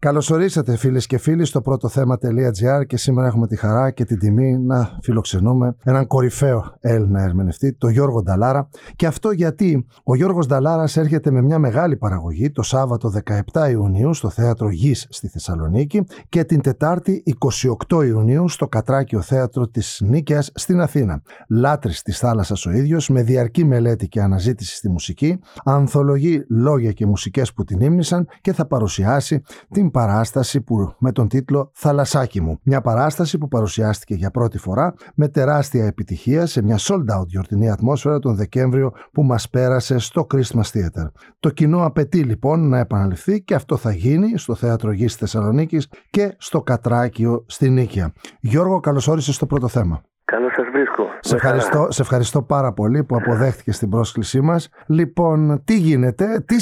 Καλώς ορίσατε φίλες και φίλοι στο πρώτοθέμα.gr και σήμερα έχουμε τη χαρά και την τιμή να φιλοξενούμε έναν κορυφαίο Έλληνα ερμηνευτή, τον Γιώργο Νταλάρα. Και αυτό γιατί ο Γιώργος Νταλάρας έρχεται με μια μεγάλη παραγωγή το Σάββατο 17 Ιουνίου στο Θέατρο Γης στη Θεσσαλονίκη και την Τετάρτη 28 Ιουνίου στο Κατράκιο Θέατρο της Νίκαιας στην Αθήνα. Λάτρης της θάλασσας ο ίδιος, με διαρκή μελέτη και αναζήτηση στη μουσική, ανθολογεί λόγια και μουσικές που την ύμνησαν και θα παρουσιάσει την παράσταση με τον τίτλο «Θαλασσάκι μου». Μια παράσταση που παρουσιάστηκε για πρώτη φορά με τεράστια επιτυχία σε μια sold out γιορτινή ατμόσφαιρα τον Δεκέμβριο που μας πέρασε στο Christmas Theater. Το κοινό απαιτεί λοιπόν να επαναληφθεί και αυτό θα γίνει στο Θέατρο Γης Θεσσαλονίκης και στο Κατράκιο στη Νίκαια. Γιώργο, καλώς όρισες στο πρώτο θέμα. Καλώς σας βρίσκω. Σε ευχαριστώ πάρα πολύ που αποδέχτηκες την πρόσκλησή μας. Λοιπόν, τι γίνεται,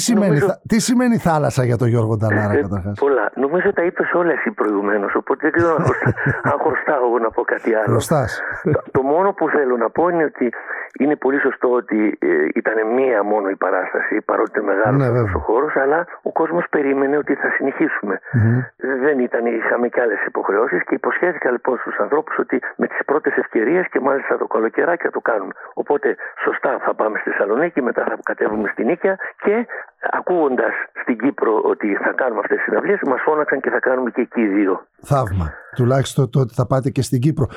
τι σημαίνει θάλασσα για τον Γιώργο Νταλάρα καταρχάς? Πολλά. Νομίζω τα είπες όλα εσύ προηγουμένως, οπότε δεν ξέρω αν χρωστάω εγώ να πω κάτι άλλο. Χρωστάς. Το μόνο που θέλω να πω είναι ότι είναι πολύ σωστό ότι ήταν μία μόνο η παράσταση, παρότι είναι μεγάλος ο χώρος, αλλά ο κόσμος περίμενε ότι θα συνεχίσουμε. Δεν είχαμε και άλλες υποχρεώσεις και υποσχέθηκα λοιπόν στους ανθρώπους ότι με τις πρώτες ευκαιρίες και μάλιστα το καλοκαιράκι θα το κάνουμε. Οπότε σωστά θα πάμε στη Θεσσαλονίκη, μετά θα κατέβουμε στη Νίκαια και ακούγοντας στην Κύπρο ότι θα κάνουμε αυτές τις συναυλίες, μας φώναξαν και θα κάνουμε και εκεί δύο. Θαύμα. Τουλάχιστον το ότι θα πάτε και στην Κύπρο.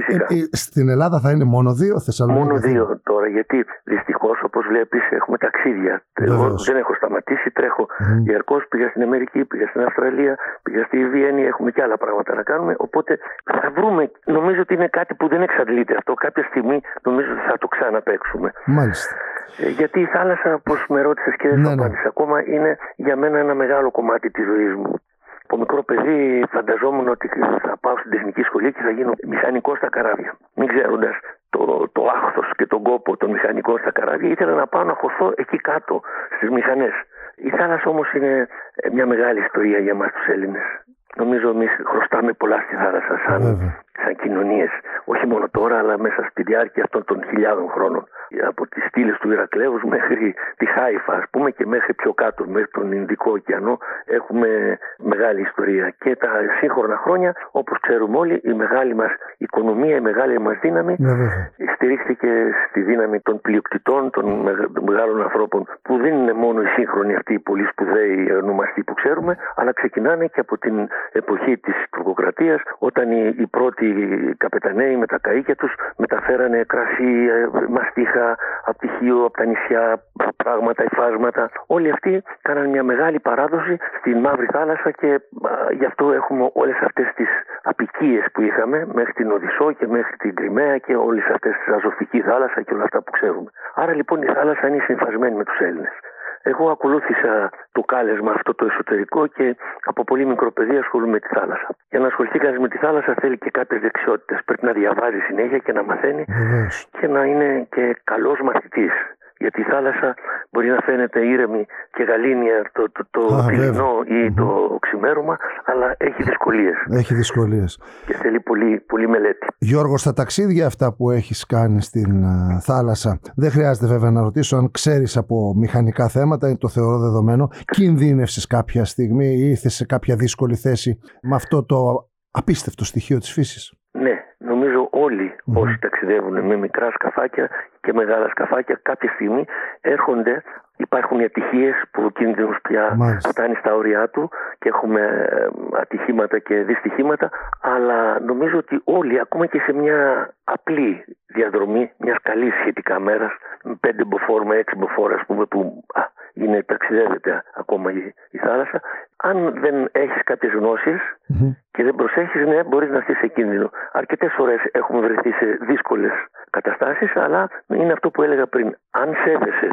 Στην Ελλάδα θα είναι μόνο δύο, Θεσσαλονίκη? Μόνο δύο τώρα, γιατί δυστυχώς όπως βλέπεις έχουμε ταξίδια. Εγώ δεν έχω σταματήσει, τρέχω διαρκώς. Πήγα στην Αμερική, πήγα στην Αυστραλία, πήγα στη Βιέννη, έχουμε και άλλα πράγματα να κάνουμε. Οπότε θα βρούμε, νομίζω ότι είναι κάτι που δεν εξαντλείται αυτό. Κάποια στιγμή νομίζω ότι θα το ξαναπαίξουμε. Μάλιστα. Γιατί η θάλασσα, όπως με ρώτησες και δεν το απάντησα ακόμα, είναι για μένα ένα μεγάλο κομμάτι της ζωής μου. Από μικρό παιδί φανταζόμουν ότι θα πάω στην τεχνική σχολή και θα γίνω μηχανικός στα καράβια. Μην ξέροντας το άχθος και τον κόπο των μηχανικών στα καράβια, ήθελα να πάω να χωθώ εκεί κάτω στις μηχανές. Η θάλασσα όμως είναι μια μεγάλη ιστορία για εμάς τους Έλληνες. Νομίζω εμείς χρωστάμε πολλά στη θάλασσα σαν κοινωνίες. Όχι μόνο τώρα, αλλά μέσα στη διάρκεια αυτών των χιλιάδων χρόνων. Από τις στήλες του Ηρακλέους μέχρι τη Χάιφα, ας πούμε, και μέχρι πιο κάτω, μέχρι τον Ινδικό ωκεανό, έχουμε μεγάλη ιστορία. Και τα σύγχρονα χρόνια, όπως ξέρουμε όλοι, η μεγάλη μας οικονομία, η μεγάλη μας δύναμη στηρίχθηκε στη δύναμη των πλειοκτητών, των μεγάλων ανθρώπων, που δεν είναι μόνο οι σύγχρονοι αυτοί οι πολύ σπουδαίοι ονομαστοί που ξέρουμε, αλλά ξεκινάνε και από την εποχή της τουρκοκρατίας, όταν οι πρώτοι καπεταναίοι με τα καΐκια τους μεταφέρανε κρασί, μαστίχα από τη Χίο, από τα νησιά, πράγματα, υφάσματα. Όλοι αυτοί κάναν μια μεγάλη παράδοση στη Μαύρη Θάλασσα και γι' αυτό έχουμε όλες αυτές τις αποικίες που είχαμε μέχρι την Οδυσσό και μέχρι την Κριμαία και όλες αυτές τις Αζωφική θάλασσα και όλα αυτά που ξέρουμε. Άρα λοιπόν η θάλασσα είναι συμφασμένη με τους Έλληνες. Εγώ ακολούθησα το κάλεσμα αυτό το εσωτερικό και από πολύ μικρό παιδί ασχολούμαι με τη θάλασσα. Για να ασχοληθεί κανείς με τη θάλασσα θέλει και κάποιες δεξιότητες. Πρέπει να διαβάζει συνέχεια και να μαθαίνει και να είναι και καλός μαθητής. Γιατί η θάλασσα μπορεί να φαίνεται ήρεμη και γαλήνια το δειλινό ή το ξημέρωμα, αλλά έχει δυσκολίες. Έχει δυσκολίες. Και θέλει πολύ μελέτη. Γιώργο, στα ταξίδια αυτά που έχεις κάνει στην θάλασσα, δεν χρειάζεται βέβαια να ρωτήσω αν ξέρεις από μηχανικά θέματα, το θεωρώ δεδομένο. Κινδύνευσες κάποια στιγμή ή ήρθες σε κάποια δύσκολη θέση με αυτό το απίστευτο στοιχείο της φύσης? Ναι. Νομίζω όλοι όσοι ταξιδεύουν με μικρά σκαφάκια και μεγάλα σκαφάκια κάποια στιγμή έρχονται, υπάρχουν οι ατυχίες που ο κίνδυνος πια φτάνει στα όρια του και έχουμε ατυχήματα και δυστυχήματα, αλλά νομίζω ότι όλοι, ακόμα και σε μια απλή διαδρομή μιας καλής σχετικά μέρας, με 5 μποφόρ, με 6 μποφόρ ας πούμε, που ταξιδεύεται ακόμα η θάλασσα, αν δεν έχεις κάποιες γνώσεις και δεν προσέχεις, ναι, μπορείς να στείς σε κίνδυνο. Αρκετές φορές έχουμε βρεθεί σε δύσκολες καταστάσεις, αλλά είναι αυτό που έλεγα πριν. Αν σέβεσαι,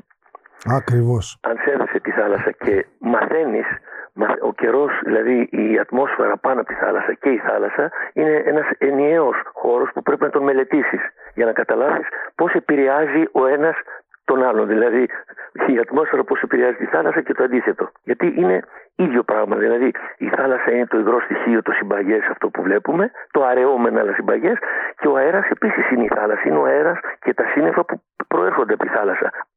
αν σέβεσαι τη θάλασσα και μαθαίνεις, ο καιρός, δηλαδή η ατμόσφαιρα πάνω από τη θάλασσα και η θάλασσα είναι ένας ενιαίος χώρος που πρέπει να τον μελετήσεις για να καταλάβεις πώς επηρεάζει ο ένας τον άλλον. Δηλαδή η ατμόσφαιρα πώς επηρεάζει τη θάλασσα και το αντίθετο. Γιατί είναι ίδιο πράγμα. Δηλαδή η θάλασσα είναι το υγρό στοιχείο, το συμπαγές, αυτό που βλέπουμε, το αραιόμενο αλλά συμπαγές, και ο αέρας επίσης είναι η θάλασσα. Είναι ο αέρας και τα σύννεφα που προέρχονται από τη θάλασσα.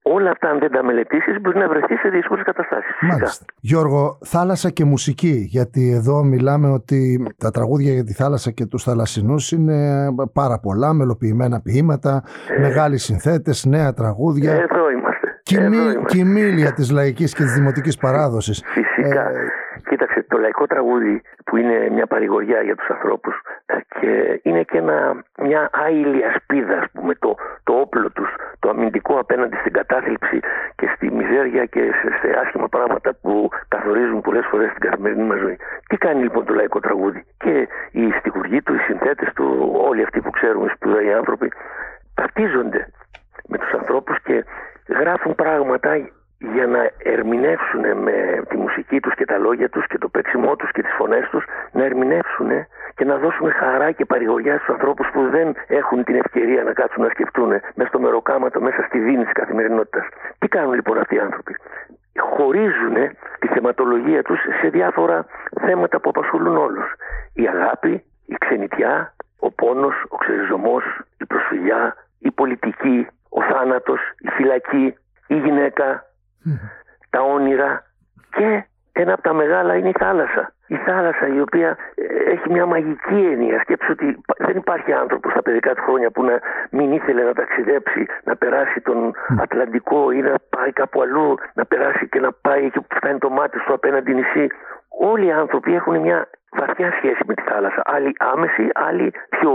Όλα αυτά, αν δεν τα μελετήσεις, μπορεί να βρεθεί σε δύσκολες καταστάσεις. Μάλιστα. Γιώργο, θάλασσα και μουσική. Γιατί εδώ μιλάμε ότι τα τραγούδια για τη θάλασσα και τους θαλασσινούς είναι πάρα πολλά, μελοποιημένα ποίηματα, μεγάλοι συνθέτες, νέα τραγούδια. Εδώ είμαστε. Κοιμήλια της λαϊκής και της δημοτικής παράδοσης. Φυσικά. Κοίταξε, το λαϊκό τραγούδι που είναι μια παρηγοριά για τους ανθρώπους και είναι και μια άειλη ασπίδα, ας πούμε, το όπλο τους, το αμυντικό απέναντι στην κατάθλιψη και στη μιζέρια και σε άσχημα πράγματα που καθορίζουν πολλές φορές την καθημερινή μας ζωή. Τι κάνει λοιπόν το λαϊκό τραγούδι? Και οι στιχουργοί του, οι συνθέτες του, όλοι αυτοί που ξέρουμε, σπουδαίοι άνθρωποι, ταυτίζονται με τους ανθρώπους και γράφουν πράγματα για να ερμηνεύσουν με τη μουσική τους και τα λόγια τους και το παίξιμό τους και τις φωνές τους, να ερμηνεύσουν και να δώσουν χαρά και παρηγοριά στους ανθρώπους που δεν έχουν την ευκαιρία να κάτσουν να σκεφτούν μέσα στο μεροκάματο, μέσα στη δίνη της καθημερινότητας. Τι κάνουν λοιπόν αυτοί οι άνθρωποι? Χωρίζουν τη θεματολογία τους σε διάφορα θέματα που απασχολούν όλους. Η αγάπη, η ξενιτιά, ο πόνος, ο ξεριζωμός, η προσφυγιά, η πολιτική, ο θάνατος, η φυλακή, η γυναίκα, τα όνειρα και ένα από τα μεγάλα είναι η θάλασσα. Η θάλασσα, η οποία έχει μια μαγική έννοια. Σκέψου ότι δεν υπάρχει άνθρωπος στα παιδικά του χρόνια που να μην ήθελε να ταξιδέψει, να περάσει τον Ατλαντικό ή να πάει κάπου αλλού, να περάσει και να πάει εκεί που φτάνει το μάτι στο απέναντι νησί. Όλοι οι άνθρωποι έχουν μια βαθιά σχέση με τη θάλασσα. Άλλοι άμεση, άλλοι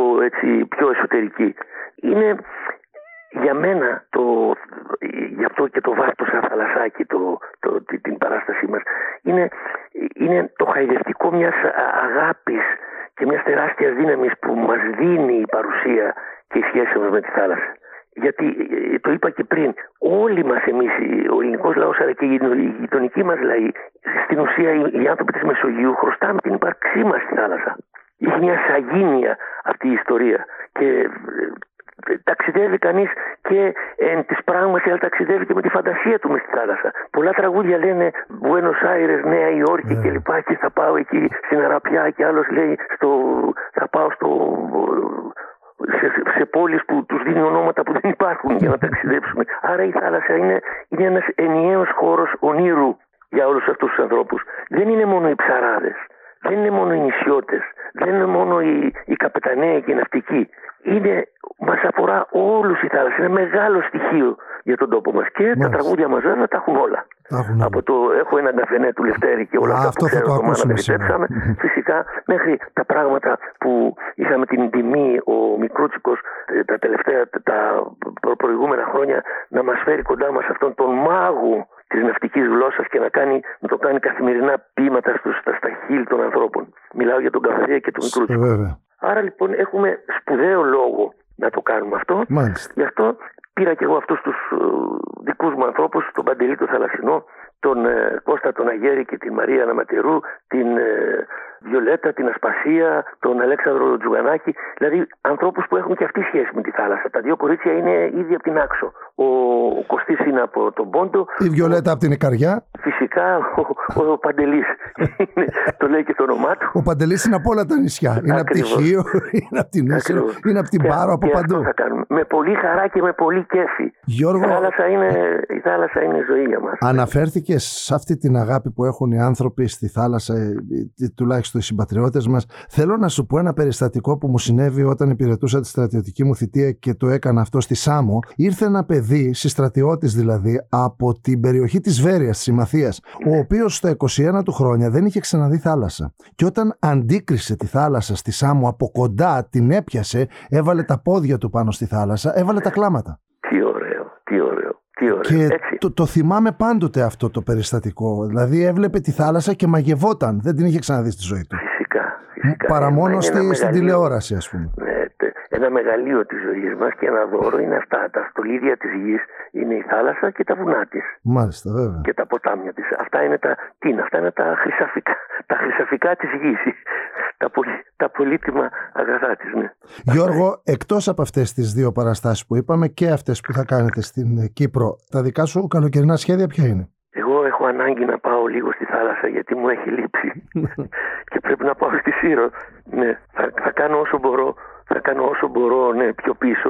πιο εσωτερικοί. Είναι για μένα, γι' αυτό και το βάρτο σαν θαλασσάκι, την παράστασή μας, είναι το χαϊδευτικό μιας αγάπης και μιας τεράστιας δύναμης που μας δίνει η παρουσία και η σχέση μας με τη θάλασσα. Γιατί το είπα και πριν, όλοι μας εμείς, ο ελληνικός λαός αλλά και οι γειτονικοί μας λαοί, στην ουσία οι άνθρωποι της Μεσογείου, χρωστάμε την ύπαρξή μας στη θάλασσα. Έχει μια σαγίνια αυτή η ιστορία και ταξιδεύει κανείς και εν της πράγματι, αλλά ταξιδεύει και με τη φαντασία του μες στη θάλασσα. Πολλά τραγούδια λένε Μπουένος Άιρες, Νέα Υόρκη κλπ. Και θα πάω εκεί στην Αραπιά, και άλλος λέει θα πάω σε πόλεις που τους δίνει ονόματα που δεν υπάρχουν για να ταξιδέψουμε. Άρα η θάλασσα είναι ένας ενιαίος χώρος ονείρου για όλους αυτούς τους ανθρώπους. Δεν είναι μόνο οι ψαράδες, δεν είναι μόνο οι νησιώτες, δεν είναι μόνο οι καπεταναίοι και οι ναυτικοί. Μας αφορά όλους η θάλασσα. Είναι μεγάλο στοιχείο για τον τόπο μας. Και τα τραγούδια μας βέβαια τα έχουν όλα. Έχω ένα καφενέ του Λευτέρη και όλα αυτά που ξέρω το μάνα επιτρέψαμε. Φυσικά μέχρι τα πράγματα που είχαμε την τιμή ο Μικρούτσικος τα προηγούμενα χρόνια να μας φέρει κοντά μας αυτόν τον μάγο της ναυτικής γλώσσας και να το κάνει καθημερινά ποίηματα στα χείλη των ανθρώπων. Μιλάω για τον Καφεδία και τον Μικρούτσικο. Άρα λοιπόν έχουμε σπουδαίο λόγο να το κάνουμε αυτό. Μάλιστα. Γι' αυτό πήρα και εγώ αυτούς τους δικούς μου ανθρώπους, τον Παντελή τον Θαλασσινό, τον Κώστα τον Αγέρη και την Μαρία Αναματερού, την Βιολέτα, την Ασπασία, τον Αλέξανδρο Τζουγανάκη. Δηλαδή ανθρώπους που έχουν και αυτή σχέση με τη θάλασσα. Τα δύο κορίτσια είναι ήδη από την Άξο. Ο Κωστής είναι από τον Πόντο. Η Βιολέτα από την Ικαριά. Φυσικά ο Παντελής. Το λέει και το όνομά του. Ο Παντελής είναι από όλα τα νησιά. Είναι από τη Χίο, είναι από την Ίσυρο, είναι από την Πάρο, από παντού. Θα κάνουμε. Με πολύ χαρά και με πολύ κέφι. Γιώργο, η θάλασσα είναι ζωή για μας. Αναφέρθηκες σε αυτή την αγάπη που έχουν οι άνθρωποι στη θάλασσα, τουλάχιστον οι συμπατριώτες μας. Θέλω να σου πω ένα περιστατικό που μου συνέβη όταν υπηρετούσα τη στρατιωτική μου θητεία και το έκανα αυτό στη Σάμο. Ήρθε ένα παιδί, συστρατιώτης δηλαδή, από την περιοχή της Βέρειας, της Ημαθίας, ο οποίος στα 21 του χρόνια δεν είχε ξαναδεί θάλασσα. Και όταν αντίκρισε τη θάλασσα στη Σάμο από κοντά, την έπιασε, έβαλε τα πόδια του πάνω στη θάλασσα, έβαλε τα κλάματα. Τι ωραίο, τι ωραίο. Και το θυμάμαι πάντοτε αυτό το περιστατικό. Δηλαδή έβλεπε τη θάλασσα και μαγευόταν. Δεν την είχε ξαναδεί στη ζωή του. Φυσικά. Παρά μόνο στην τηλεόραση, ας πούμε. Ναι, ένα μεγαλείο της ζωής μας και ένα δώρο είναι αυτά. Τα στολίδια της γης είναι η θάλασσα και τα βουνά της. Μάλιστα, βέβαια. Και τα ποτάμια της. Αυτά είναι τα χρυσαφικά της γης. Τα πολύτιμα αγαθά της, ναι. Γιώργο, εκτός από αυτές τις δύο παραστάσεις που είπαμε και αυτές που θα κάνετε στην Κύπρο, τα δικά σου καλοκαιρινά σχέδια ποια είναι? Εγώ έχω ανάγκη να πάω λίγο στη θάλασσα γιατί μου έχει λείψει και πρέπει να πάω στη Σύρο. Ναι, θα κάνω όσο μπορώ, ναι, πιο πίσω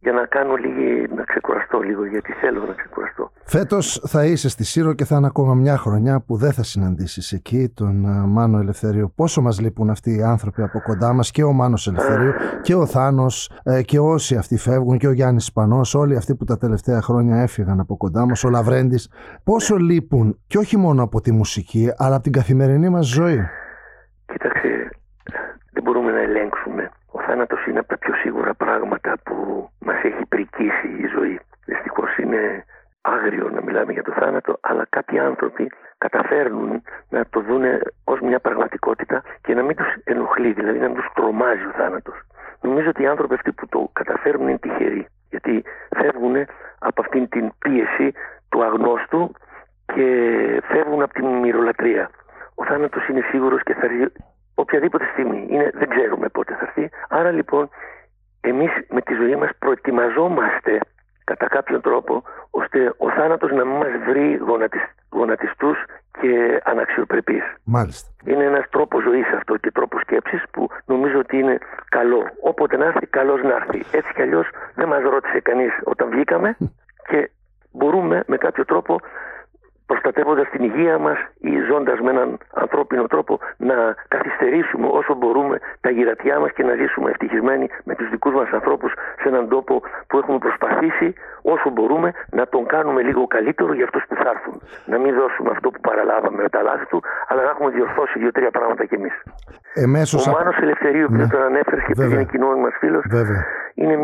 για να κάνω να ξεκουραστώ λίγο, γιατί θέλω να ξεκουραστώ. Φέτος θα είσαι στη Σύρο και θα είναι ακόμα μια χρονιά που δεν θα συναντήσεις εκεί τον Μάνο Ελευθερίου. Πόσο μας λείπουν αυτοί οι άνθρωποι από κοντά μας, και ο Μάνος Ελευθερίου και ο Θάνος και όσοι αυτοί φεύγουν, και ο Γιάννης Ισπανός, όλοι αυτοί που τα τελευταία χρόνια έφυγαν από κοντά μας, ο Λαβρέντης. Πόσο λείπουν, και όχι μόνο από τη μουσική, αλλά από την καθημερινή μας ζωή. Κοίταξε, δεν μπορούμε να ελέγξουμε. Ο θάνατος είναι από τα πιο σίγουρα πράγματα που μας έχει πρικήσει η ζωή. Δυστυχώς είναι άγριο να μιλάμε για το θάνατο, αλλά κάποιοι άνθρωποι καταφέρνουν να το δούνε ως μια πραγματικότητα και να μην τους ενοχλεί, δηλαδή να μην τους τρομάζει ο θάνατος. Νομίζω ότι οι άνθρωποι αυτοί που το καταφέρουν είναι τυχεροί, γιατί φεύγουν από αυτήν την πίεση του αγνώστου και φεύγουν από την μυρολατρεία. Ο θάνατος είναι σίγουρος και θα έρθει οποιαδήποτε στιγμή. Δεν ξέρουμε πότε θα έρθει. Άρα λοιπόν εμείς με τη ζωή μας προετοιμαζόμαστε κατά κάποιον τρόπο ώστε ο θάνατος να μην μας βρει γονατιστούς και αναξιοπρεπείς. Μάλιστα. Είναι ένας τρόπος ζωής αυτό και τρόπος σκέψης που νομίζω ότι είναι καλό. Όποτε να έρθει, καλώς να έρθει. Έτσι κι αλλιώς δεν μας ρώτησε κανείς όταν βγήκαμε και μπορούμε με κάποιο τρόπο, προστατεύοντας την υγεία μας ή ζώντας με έναν ανθρώπινο τρόπο, να καθυστερήσουμε όσο μπορούμε τα γυρατιά μας και να ζήσουμε ευτυχισμένοι με τους δικούς μας ανθρώπους σε έναν τόπο που έχουμε προσπαθήσει όσο μπορούμε να τον κάνουμε λίγο καλύτερο για αυτούς που θα έρθουν. Να μην δώσουμε αυτό που παραλάβαμε με τα λάθη του, αλλά να έχουμε διορθώσει 2-3 πράγματα κι εμείς. Ο Μάνος Ελευθερίου, που τον ανέφερες και επειδή είναι κοινός μας φίλος, είναι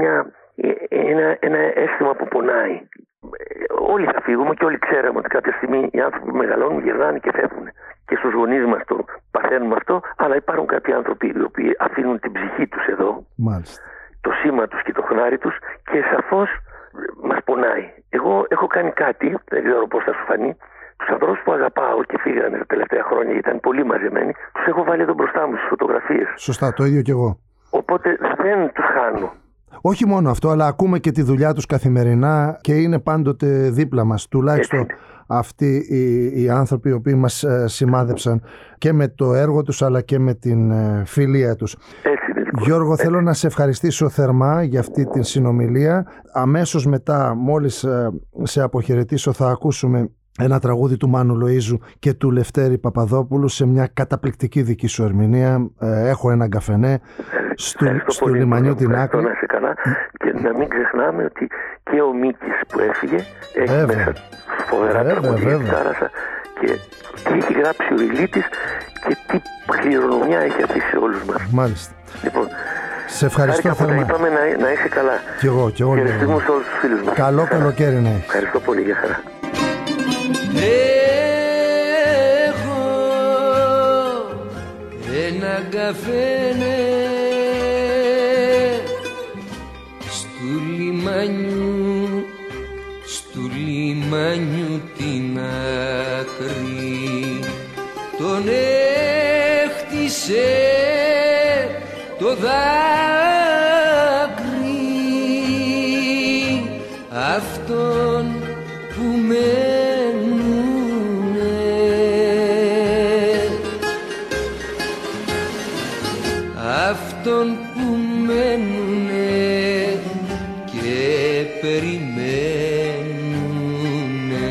ένα αίσθημα που πονάει. Όλοι θα φύγουμε και όλοι ξέραμε ότι κάποια στιγμή οι άνθρωποι που μεγαλώνουν γυρνάνε και φεύγουν. Και στους γονείς μας το παθαίνουμε αυτό, αλλά υπάρχουν κάποιοι άνθρωποι οι οποίοι αφήνουν την ψυχή τους εδώ, μάλιστα, το σήμα τους και το χνάρι τους, και σαφώς μας πονάει. Εγώ έχω κάνει κάτι, δεν ξέρω πώς θα σου φανεί. Τους ανθρώπους που αγαπάω και φύγανε τα τελευταία χρόνια, ήταν πολύ μαζεμένοι, τους έχω βάλει εδώ μπροστά μου στις φωτογραφίες. Σωστά, το ίδιο κι εγώ. Οπότε δεν τους χάνω. Όχι μόνο αυτό, αλλά ακούμε και τη δουλειά τους καθημερινά και είναι πάντοτε δίπλα μας. Τουλάχιστον αυτοί οι άνθρωποι οι οποίοι μας σημάδεψαν και με το έργο τους αλλά και με την φιλία τους. Γιώργο, θέλω να σε ευχαριστήσω θερμά για αυτή την συνομιλία. Αμέσως μετά, μόλις σε αποχαιρετήσω, θα ακούσουμε ένα τραγούδι του Μάνου Λοΐζου και του Λευτέρη Παπαδόπουλου σε μια καταπληκτική δική σου ερμηνεία. Έχω έναν καφενέ στο λιμανιού την άκρη. Να είσαι καλά και να μην ξεχνάμε ότι και ο Μίκης που έφυγε έχει μέσα φοβερά τραγούδια και έχει γράψει ο Ηλίτης και τι κληρονομιά έχει αφήσει σε όλους μας. Μάλιστα. Λοιπόν, σε ευχαριστώ θερμά. Είπαμε να είσαι καλά. Κι εγώ. Ευχαριστούμε σε όλους τους φίλους μας. Καλό καλοκαίρι να έχεις. Ευχαριστώ πολύ, για χαρά. Έχω ένα καφένε στου λιμάνιου την άκρη, τον έχτισε το δάκρυ αυτόν που αυτόν που μένουνε και περιμένουνε.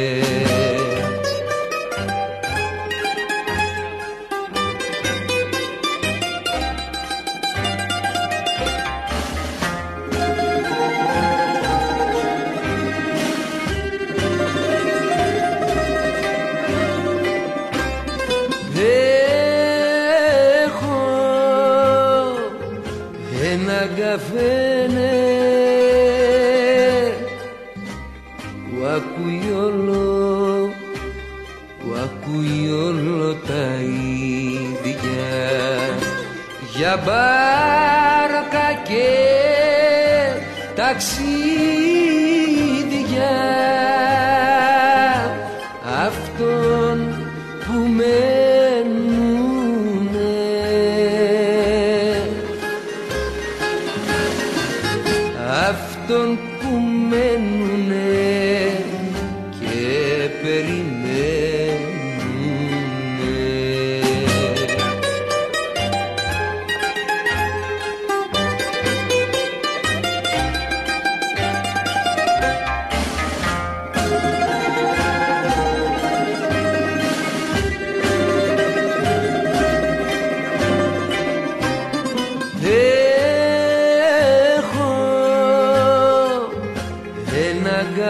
Καφένε που ακούει όλο τα ίδια για μπάρκα και ταξίδια αυτόν που αυτόν που μένουνε και περιμένουνε.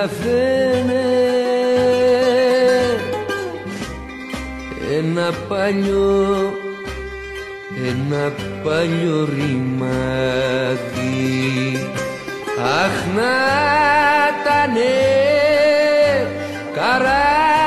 καθένε ένα παλιό ρημάδι. Αχ, να τανε καρά